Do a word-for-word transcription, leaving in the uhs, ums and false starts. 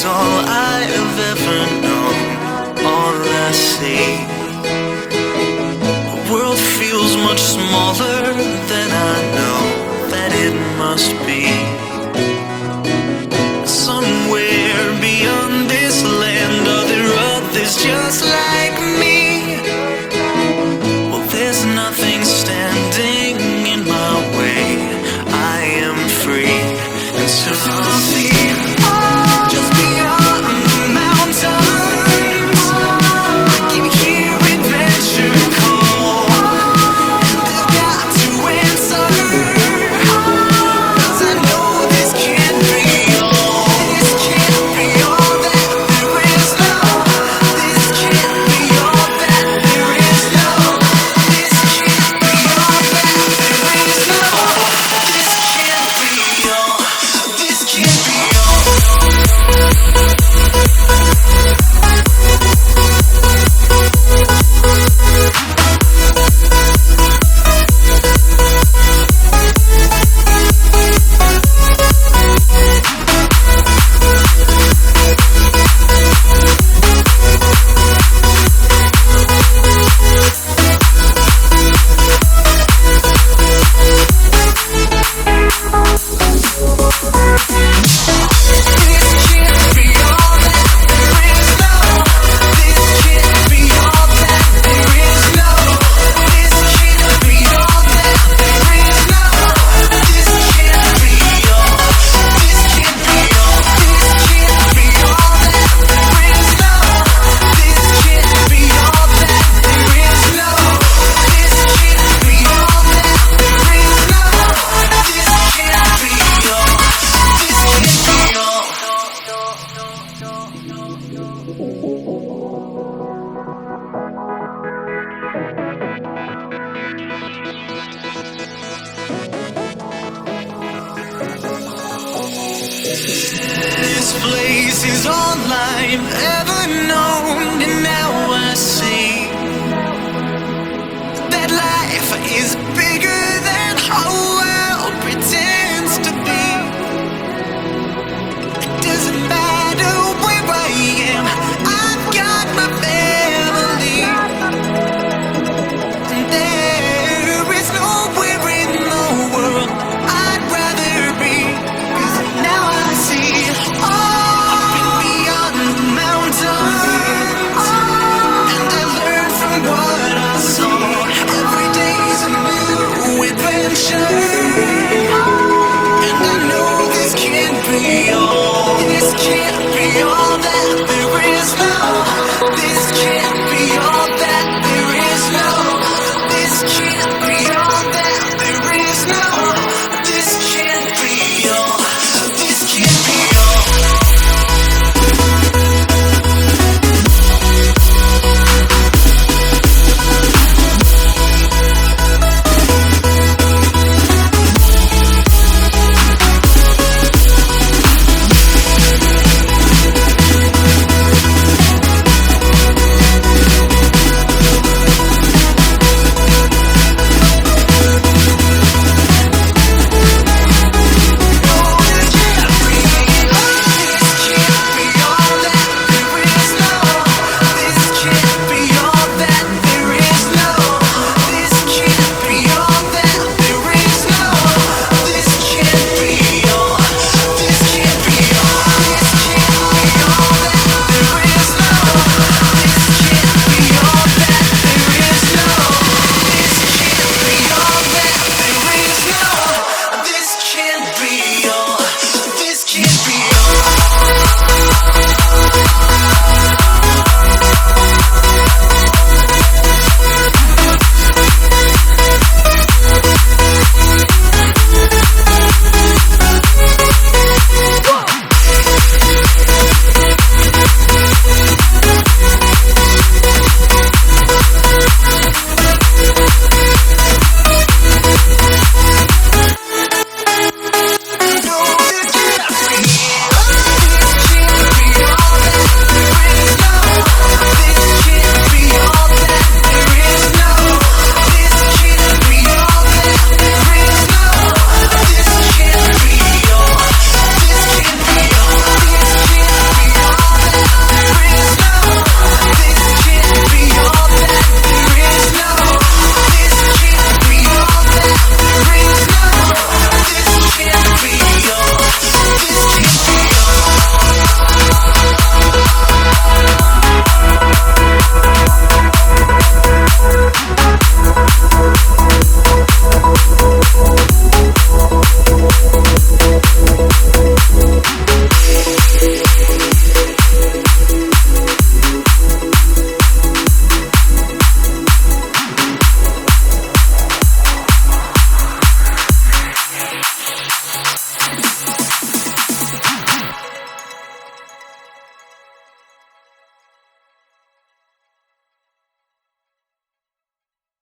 is all I've ever known, all I see. The world feels much smaller than I know that it must be. Somewhere beyond this land are there others just like me. Well, there's nothing standing in my way. I am free, and so I'll see. Just beyond the mountains, I can hear adventure call, and I've got to answer, 'cause I know this can't be all. This can't be all that there is. No, this can't be all that there is. No, this can't be all that there is. No, this can't be all. This can't be all. This place is all I've ever known, and now I see that life is bigger than how